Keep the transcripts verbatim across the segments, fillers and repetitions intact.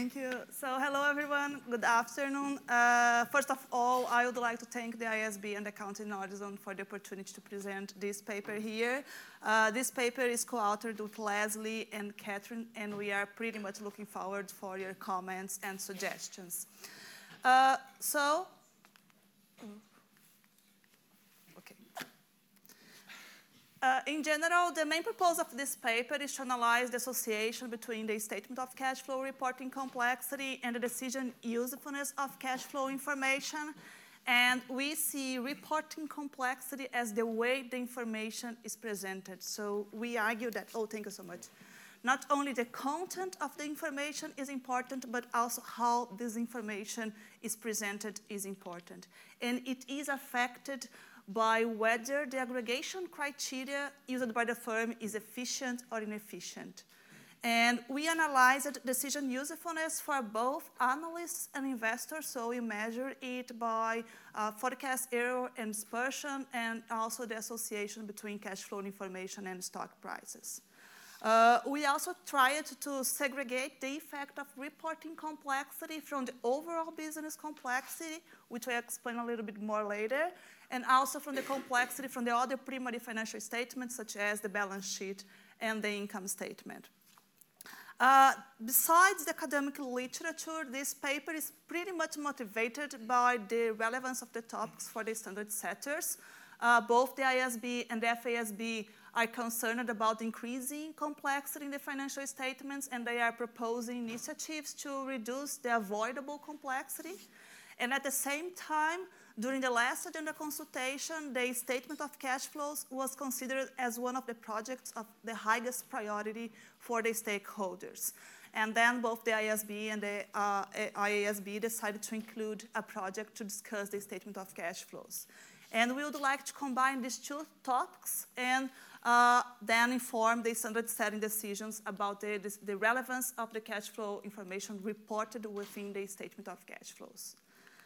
Thank you. So hello, everyone. Good afternoon. Uh, first of all, I would like to thank the I S B and the Accounting Knowledge Zone for the opportunity to present this paper here. Uh, this paper is co-authored with Leslie and Catherine, and we are pretty much looking forward for your comments and suggestions. Uh, so, okay. Uh, in general, the main purpose of this paper is to analyze the association between the statement of cash flow reporting complexity and the decision usefulness of cash flow information. And we see reporting complexity as the way the information is presented. So we argue that, oh, thank you so much. Not only the content of the information is important, but also how this information is presented is important. And it is affected by whether the aggregation criteria used by the firm is efficient or inefficient. And we analyzed decision usefulness for both analysts and investors, so we measure it by uh, forecast error and dispersion, and also the association between cash flow information and stock prices. Uh, we also tried to segregate the effect of reporting complexity from the overall business complexity, which I'll explain a little bit more later, and also from the complexity from the other primary financial statements, such as the balance sheet and the income statement. Uh, besides the academic literature, this paper is pretty much motivated by the relevance of the topics for the standard setters. Uh, both the I S B and the F A S B are concerned about increasing complexity in the financial statements, and they are proposing initiatives to reduce the avoidable complexity. And at the same time, during the last agenda consultation, the statement of cash flows was considered as one of the projects of the highest priority for the stakeholders. And then both the I S B and the uh, I A S B decided to include a project to discuss the statement of cash flows. And we would like to combine these two topics and uh, then inform the standard setting decisions about the, the, the relevance of the cash flow information reported within the statement of cash flows.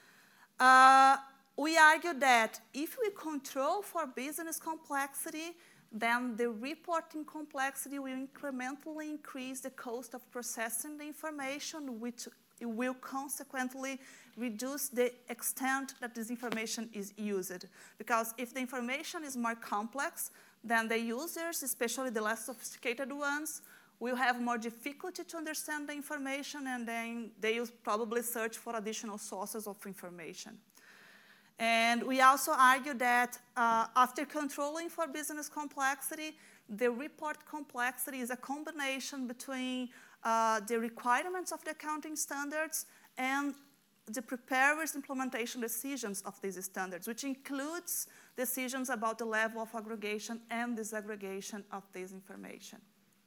Uh, we argue that if we control for business complexity, then the reporting complexity will incrementally increase the cost of processing the information, which will consequently reduce the extent that this information is used. Because if the information is more complex, then the users, especially the less sophisticated ones, will have more difficulty to understand the information, and then they will probably search for additional sources of information. And we also argue that uh, after controlling for business complexity, the report complexity is a combination between uh, the requirements of the accounting standards and the preparer's implementation decisions of these standards, which includes decisions about the level of aggregation and disaggregation of this information.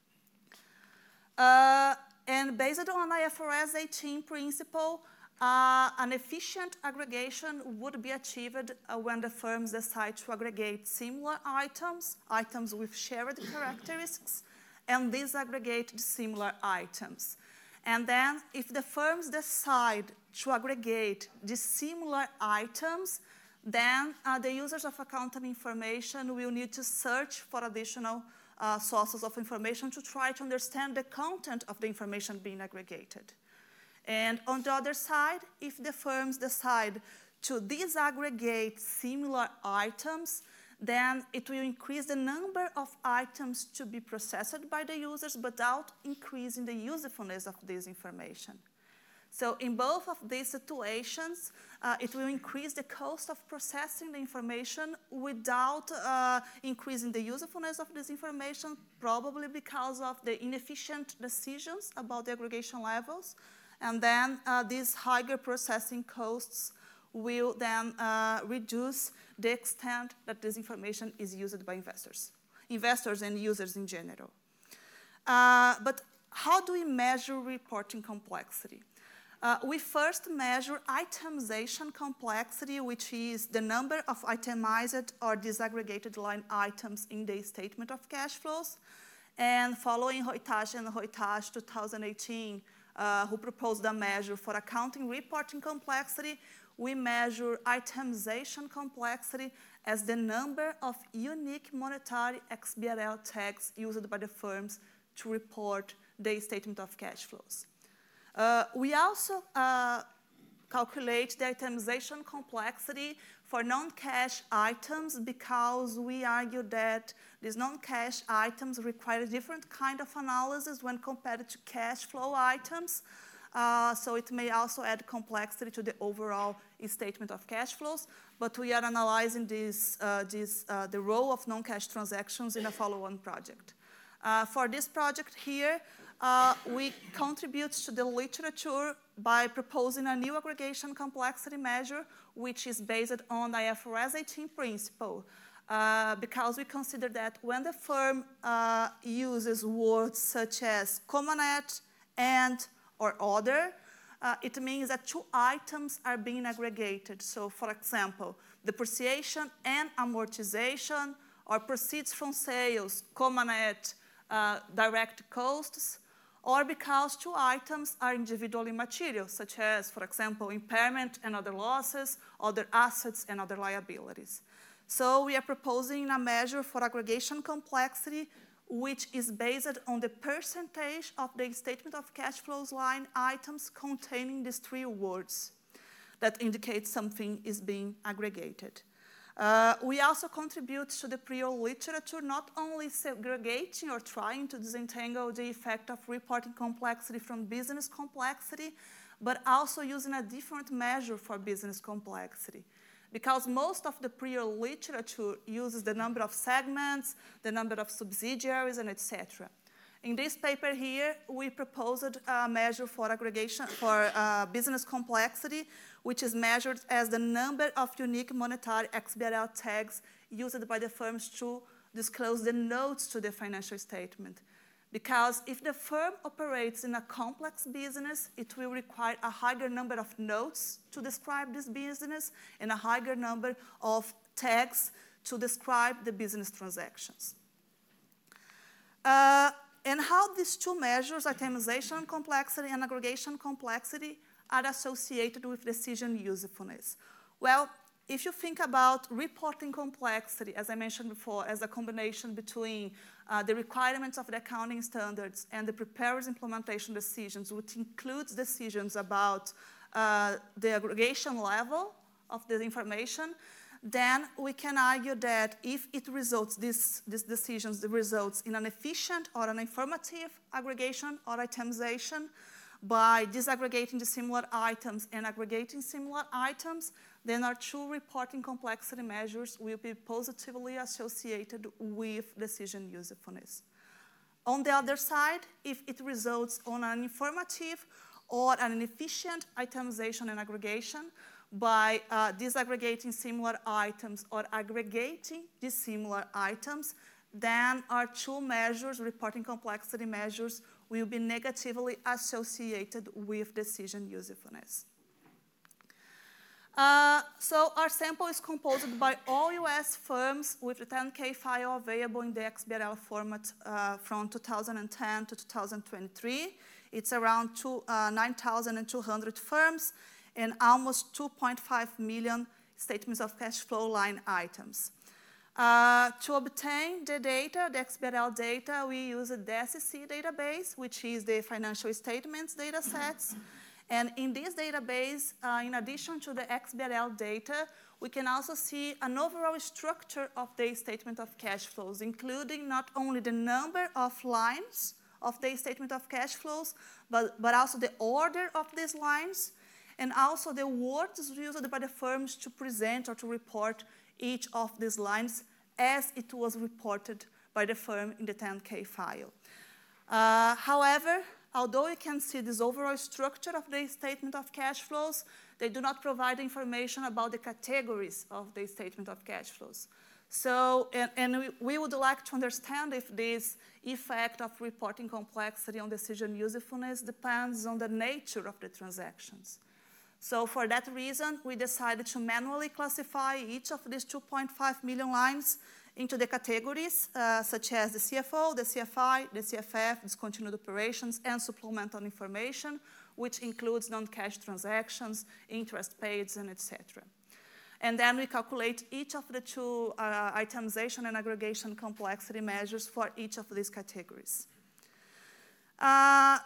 Uh, and based on I F R S eighteen principle, uh, an efficient aggregation would be achieved uh, when the firms decide to aggregate similar items, items with shared characteristics, and disaggregate the similar items. And then if the firms decide to aggregate the similar items, then uh, the users of accounting information will need to search for additional uh, sources of information to try to understand the content of the information being aggregated. And on the other side, if the firms decide to disaggregate similar items, then it will increase the number of items to be processed by the users without increasing the usefulness of this information. So in both of these situations, uh, it will increase the cost of processing the information without uh, increasing the usefulness of this information, probably because of the inefficient decisions about the aggregation levels. And then uh, these higher processing costs will then uh, reduce the extent that this information is used by investors, investors and users in general. Uh, but how do we measure reporting complexity? Uh, we first measure itemization complexity, which is the number of itemized or disaggregated line items in the statement of cash flows. And following Hoitash and Hoitash two thousand eighteen, uh, who proposed a measure for accounting reporting complexity, we measure itemization complexity as the number of unique monetary X B R L tags used by the firms to report the statement of cash flows. Uh, we also uh, calculate the itemization complexity for non-cash items because we argue that these non-cash items require a different kind of analysis when compared to cash flow items. Uh, so it may also add complexity to the overall statement of cash flows, but we are analyzing this, uh, this, uh, the role of non-cash transactions in a follow-on project. Uh, for this project here, uh, we contribute to the literature by proposing a new aggregation complexity measure, which is based on the I F R S eighteen principle, uh, because we consider that when the firm uh, uses words such as commonat, and, or other, uh, it means that two items are being aggregated. So, for example, depreciation and amortization, or proceeds from sales, commonat, uh, direct costs, or because two items are individually material, such as, for example, impairment and other losses, other assets and other liabilities. So we are proposing a measure for aggregation complexity, which is based on the percentage of the statement of cash flows line items containing these three words that indicate something is being aggregated. Uh, we also contribute to the prior literature, not only segregating or trying to disentangle the effect of reporting complexity from business complexity, but also using a different measure for business complexity. Because most of the prior literature uses the number of segments, the number of subsidiaries, and et cetera. In this paper here, we proposed a measure for aggregation for uh, business complexity, which is measured as the number of unique monetary X B R L tags used by the firms to disclose the notes to the financial statement. Because if the firm operates in a complex business, it will require a higher number of notes to describe this business and a higher number of tags to describe the business transactions. Uh, And how these two measures, itemization complexity and aggregation complexity, are associated with decision usefulness. Well, if you think about reporting complexity, as I mentioned before, as a combination between uh, the requirements of the accounting standards and the preparer's implementation decisions, which includes decisions about uh, the aggregation level of the information, then we can argue that if it results, this, these decisions, the results in an efficient or an informative aggregation or itemization, by disaggregating the similar items and aggregating similar items, then our two reporting complexity measures will be positively associated with decision usefulness. On the other side, if it results on an informative or an efficient itemization and aggregation, by uh, disaggregating similar items or aggregating dissimilar items, then our two measures, reporting complexity measures, will be negatively associated with decision usefulness. Uh, so our sample is composed by all U S firms with the ten K file available in the X B R L format uh, from two thousand ten to two thousand twenty-three. It's around uh, nine thousand two hundred firms and almost two point five million statements of cash flow line items. Uh, to obtain the data, the X B R L data, we use the S E C database, which is the financial statements data sets. And in this database, uh, in addition to the X B R L data, we can also see an overall structure of the statement of cash flows, including not only the number of lines of the statement of cash flows, but, but also the order of these lines, and also the words used by the firms to present or to report each of these lines as it was reported by the firm in the ten K file. Uh, however, although you can see this overall structure of the statement of cash flows, they do not provide information about the categories of the statement of cash flows. So, and, and we, we would like to understand if this effect of reporting complexity on decision usefulness depends on the nature of the transactions. So for that reason, we decided to manually classify each of these two point five million lines into the categories, uh, such as the C F O, the C F I, the C F F, discontinued operations, and supplemental information, which includes non-cash transactions, interest paid, and et cetera. And then we calculate each of the two uh, itemization and aggregation complexity measures for each of these categories. Uh,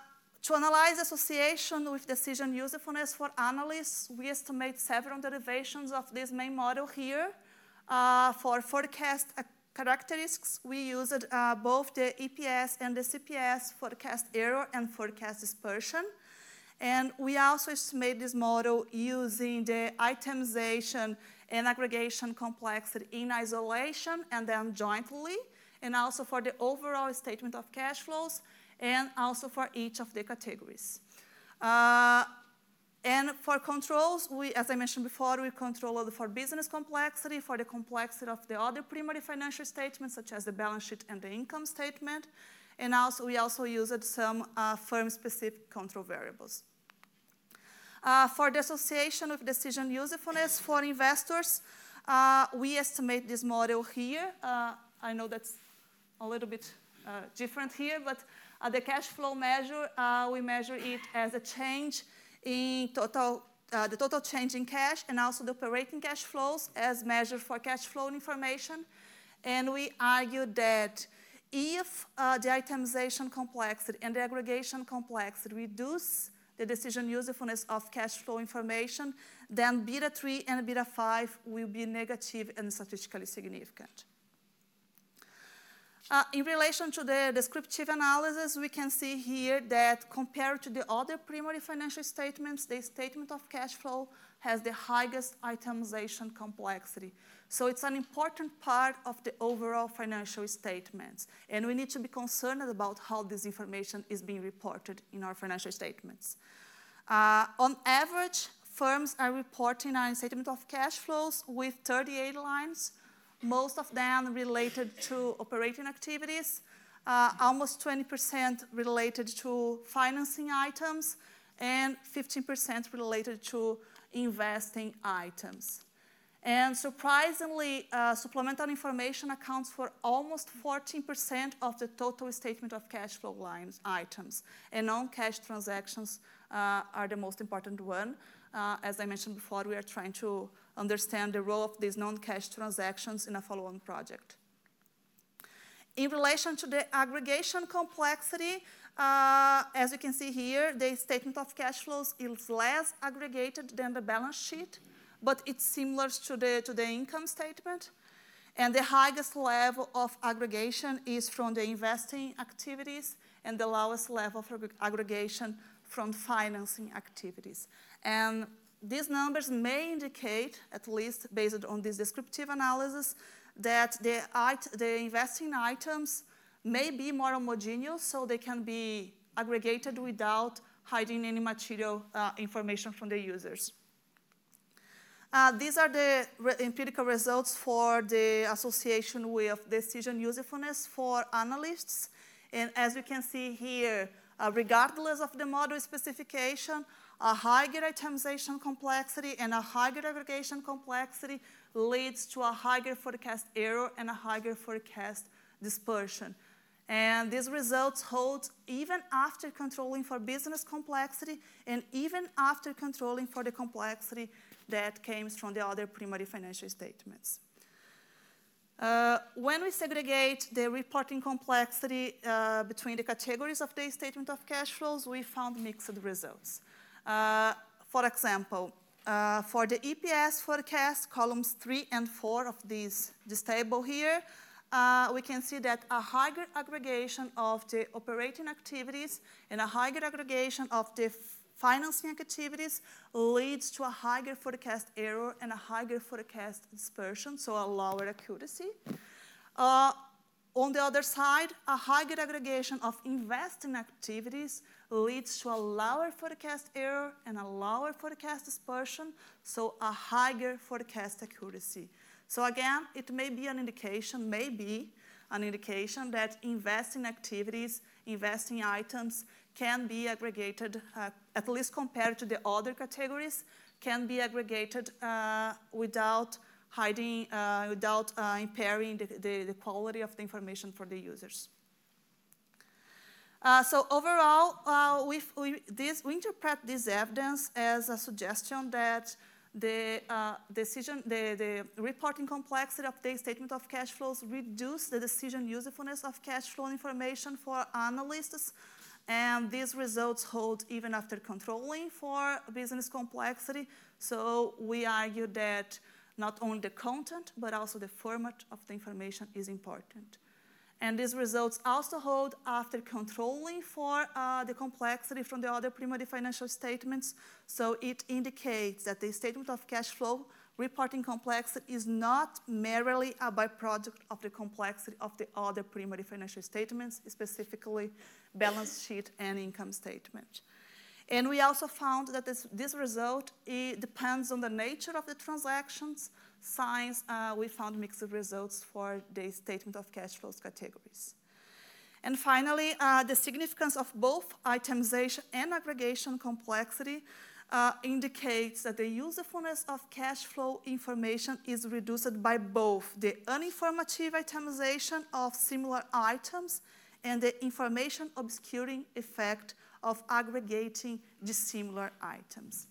To analyze association with decision usefulness for analysts, we estimate several derivations of this main model here. Uh, for forecast characteristics, we used uh, both the E P S and the C P S, forecast error and forecast dispersion. And we also estimate this model using the itemization and aggregation complexity in isolation and then jointly, and also for the overall statement of cash flows, and also for each of the categories. Uh, and for controls, we, as I mentioned before, we control for business complexity, for the complexity of the other primary financial statements, such as the balance sheet and the income statement. And also, we also used some uh, firm-specific control variables. Uh, for the association with decision usefulness for investors, uh, we estimate this model here. Uh, I know that's a little bit uh, different here, but uh, the cash flow measure, uh, we measure it as a change in total, uh, the total change in cash, and also the operating cash flows as measured for cash flow information. And we argue that if uh, the itemization complexity and the aggregation complexity reduce the decision usefulness of cash flow information, then beta three and beta five will be negative and statistically significant. Uh, in relation to the descriptive analysis, we can see here that compared to the other primary financial statements, the statement of cash flow has the highest itemization complexity. So it's an important part of the overall financial statements. And we need to be concerned about how this information is being reported in our financial statements. Uh, on average, firms are reporting a statement of cash flows with thirty-eight lines, most of them related to operating activities, uh, almost twenty percent related to financing items, and fifteen percent related to investing items. And surprisingly, uh, supplemental information accounts for almost fourteen percent of the total statement of cash flow lines items. And non-cash transactions uh, are the most important one. Uh, as I mentioned before, we are trying to understand the role of these non-cash transactions in a follow-on project. In relation to the aggregation complexity, uh, as you can see here, the statement of cash flows is less aggregated than the balance sheet, but it's similar to the, to the income statement. And the highest level of aggregation is from the investing activities, and the lowest level of aggregation from financing activities. And these numbers may indicate, at least based on this descriptive analysis, that the, the investing items may be more homogeneous, so they can be aggregated without hiding any material uh, information from the users. Uh, these are the re empirical results for the association with decision usefulness for analysts. And as you can see here, uh, regardless of the model specification, a higher itemization complexity and a higher aggregation complexity leads to a higher forecast error and a higher forecast dispersion. And these results hold even after controlling for business complexity and even after controlling for the complexity that comes from the other primary financial statements. Uh, when we segregate the reporting complexity uh, between the categories of the statement of cash flows, we found mixed results. Uh, for example, uh, for the E P S forecast, columns three and four of this, this table here, uh, we can see that a higher aggregation of the operating activities and a higher aggregation of the financing activities leads to a higher forecast error and a higher forecast dispersion, so a lower accuracy. Uh, on the other side, a higher aggregation of investing activities leads to a lower forecast error and a lower forecast dispersion, so a higher forecast accuracy. So again, it may be an indication, may be an indication that investing activities, investing items can be aggregated, uh, at least compared to the other categories, can be aggregated uh, without hiding, uh, without uh, impairing the, the, the quality of the information for the users. Uh, so overall, uh, we, we, this, we interpret this evidence as a suggestion that the uh, decision, the, the reporting complexity of the statement of cash flows reduce the decision usefulness of cash flow information for analysts, And these results hold even after controlling for business complexity. So we argue that not only the content, but also the format of the information is important. And these results also hold after controlling for uh, the complexity from the other primary financial statements. So it indicates that the statement of cash flow reporting complexity is not merely a byproduct of the complexity of the other primary financial statements, specifically balance sheet and income statement. And we also found that this, this result it depends on the nature of the transactions. Since uh, we found mixed results for the statement of cash flows categories. And finally, uh, the significance of both itemization and aggregation complexity uh, indicates that the usefulness of cash flow information is reduced by both the uninformative itemization of similar items and the information obscuring effect of aggregating dissimilar items.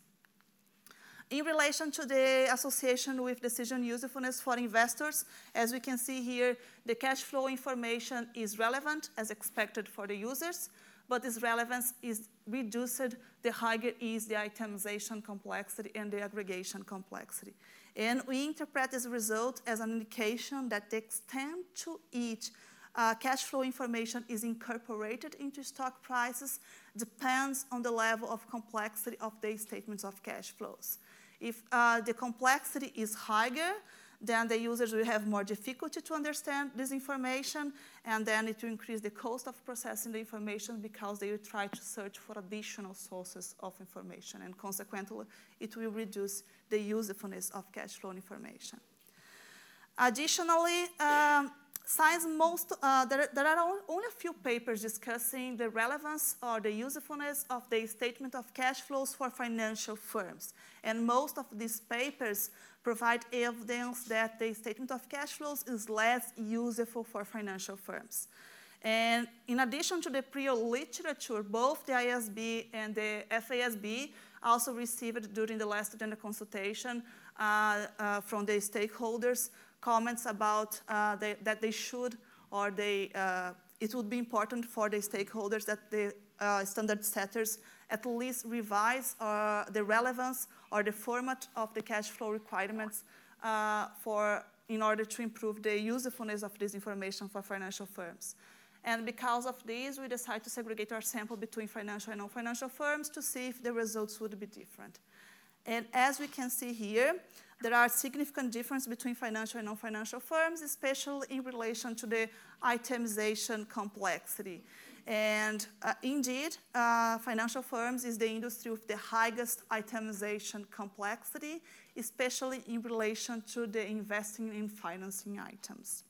In relation to the association with decision usefulness for investors, as we can see here, the cash flow information is relevant as expected for the users, but this relevance is reduced the higher is the itemization complexity and the aggregation complexity. And we interpret this result as an indication that the extent to which uh, cash flow information is incorporated into stock prices depends on the level of complexity of the statements of cash flows. If uh, the complexity is higher, then the users will have more difficulty to understand this information, and then it will increase the cost of processing the information because they will try to search for additional sources of information, and consequently, it will reduce the usefulness of cash flow information. Additionally, um, Since most, uh, there, there are only a few papers discussing the relevance or the usefulness of the statement of cash flows for financial firms. And most of these papers provide evidence that the statement of cash flows is less useful for financial firms. And in addition to the prior literature, both the I S B and the F A S B also received during the last agenda consultation uh, uh, from the stakeholders comments about uh, they, that they should, or they, uh, it would be important for the stakeholders that the uh, standard setters at least revise uh, the relevance or the format of the cash flow requirements uh, for, in order to improve the usefulness of this information for financial firms. And because of this, we decided to segregate our sample between financial and non-financial firms to see if the results would be different. And as we can see here, there are significant differences between financial and non-financial firms, especially in relation to the itemization complexity. And uh, indeed, uh, financial firms is the industry with the highest itemization complexity, especially in relation to the investing in financing items.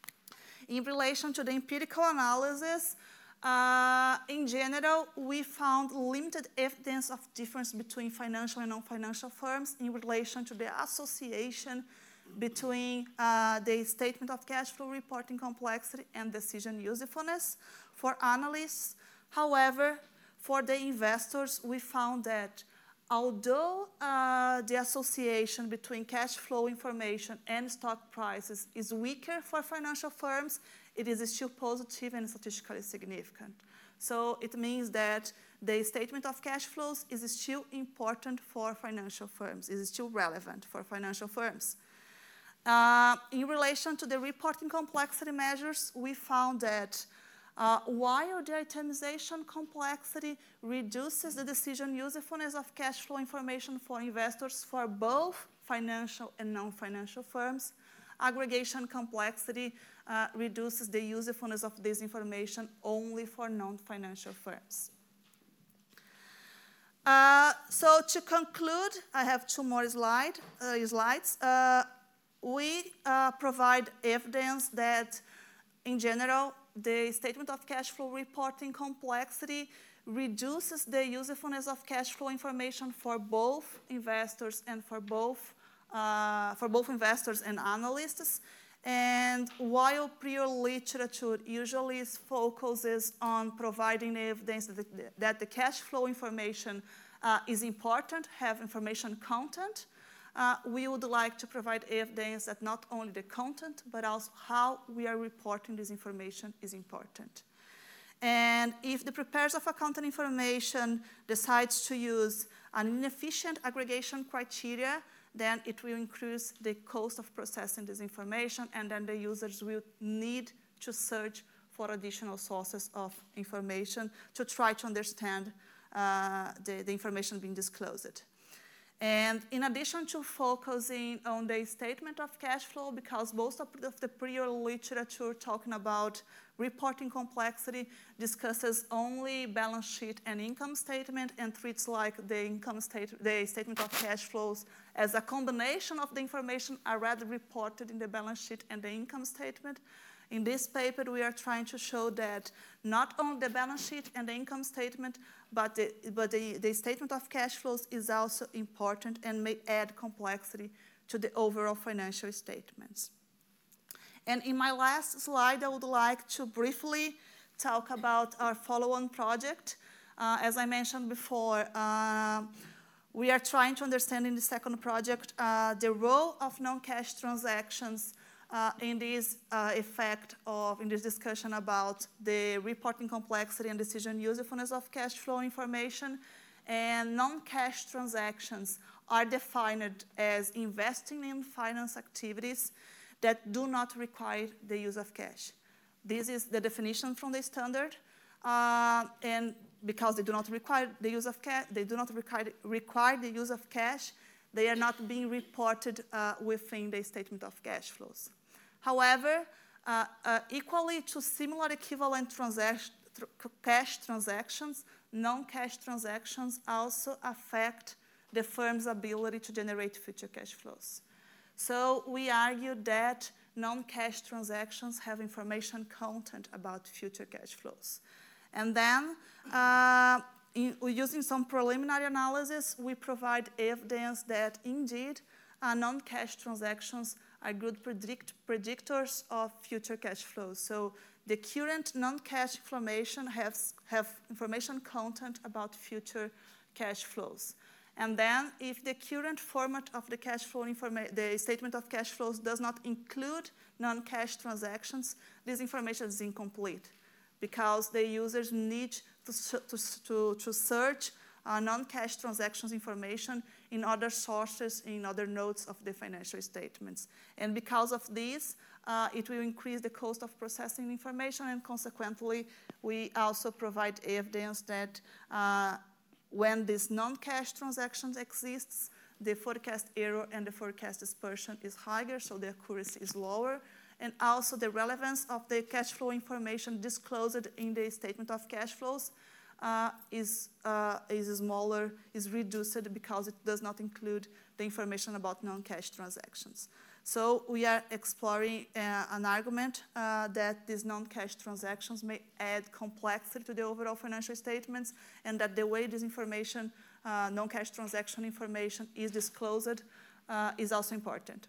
In relation to the empirical analysis, Uh, in general, we found limited evidence of difference between financial and non-financial firms in relation to the association between uh, the statement of cash flow reporting complexity and decision usefulness. For analysts, however, for the investors, we found that although uh, the association between cash flow information and stock prices is weaker for financial firms, it is still positive and statistically significant. So it means that the statement of cash flows is still important for financial firms, is still relevant for financial firms. Uh, in relation to the reporting complexity measures, we found that uh, while the itemization complexity reduces the decision usefulness of cash flow information for investors for both financial and non-financial firms, aggregation complexity uh, reduces the usefulness of this information only for non-financial firms. Uh, so to conclude, I have two more slide, uh, slides. Uh, we uh, provide evidence that, in general, the statement of cash flow reporting complexity reduces the usefulness of cash flow information for both investors and for both Uh, for both investors and analysts. And while prior literature usually focuses on providing evidence that the, that the cash flow information uh, is important, have information content, uh, we would like to provide evidence that not only the content, but also how we are reporting this information is important. And if the preparers of accounting information decides to use an inefficient aggregation criteria, then it will increase the cost of processing this information, and then the users will need to search for additional sources of information to try to understand uh, the, the information being disclosed. And in addition to focusing on the statement of cash flow, because most of the prior literature talking about reporting complexity discusses only balance sheet and income statement and treats like the income state, the statement of cash flows as a combination of the information already reported in the balance sheet and the income statement. In this paper, we are trying to show that not only the balance sheet and the income statement, but the, but the, the statement of cash flows is also important and may add complexity to the overall financial statements. And in my last slide, I would like to briefly talk about our follow-on project. Uh, as I mentioned before, uh, we are trying to understand in the second project uh, the role of non-cash transactions Uh, in this uh, effect of, in this discussion about the reporting complexity and decision usefulness of cash flow information. And non-cash transactions are defined as investing in finance activities that do not require the use of cash. This is the definition from the standard, uh, and because they do not require the use of cash, they do not require, require the use of cash, they are not being reported uh, within the statement of cash flows. However, uh, uh, equally to similar equivalent transac tr cash transactions, non-cash transactions also affect the firm's ability to generate future cash flows. So we argue that non-cash transactions have information content about future cash flows. And then, uh, in, using some preliminary analysis, we provide evidence that indeed uh, non-cash transactions are good predict predictors of future cash flows. So the current non-cash information has have information content about future cash flows. And then if the current format of the cash flow information, the statement of cash flows does not include non-cash transactions, this information is incomplete because the users need to, to, to, to search uh, non-cash transactions information in other sources, in other notes of the financial statements. And because of this, uh, it will increase the cost of processing information, and consequently, we also provide evidence that uh, when this non-cash transactions exists, the forecast error and the forecast dispersion is higher, so the accuracy is lower. And also the relevance of the cash flow information disclosed in the statement of cash flows uh, is, uh, is smaller, is reduced because it does not include the information about non-cash transactions. So we are exploring uh, an argument uh, that these non-cash transactions may add complexity to the overall financial statements, and that the way this information, uh, non-cash transaction information is disclosed uh, is also important.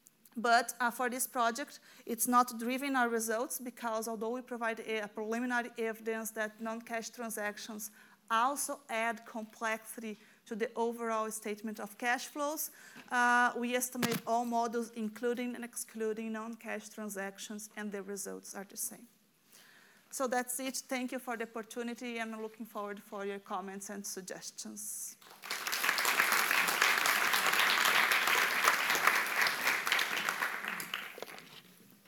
But uh, for this project, it's not driving our results because although we provide a, a preliminary evidence that non-cash transactions also add complexity to the overall statement of cash flows, uh, we estimate all models including and excluding non-cash transactions, and the results are the same. So that's it. Thank you for the opportunity, and I'm looking forward for your comments and suggestions.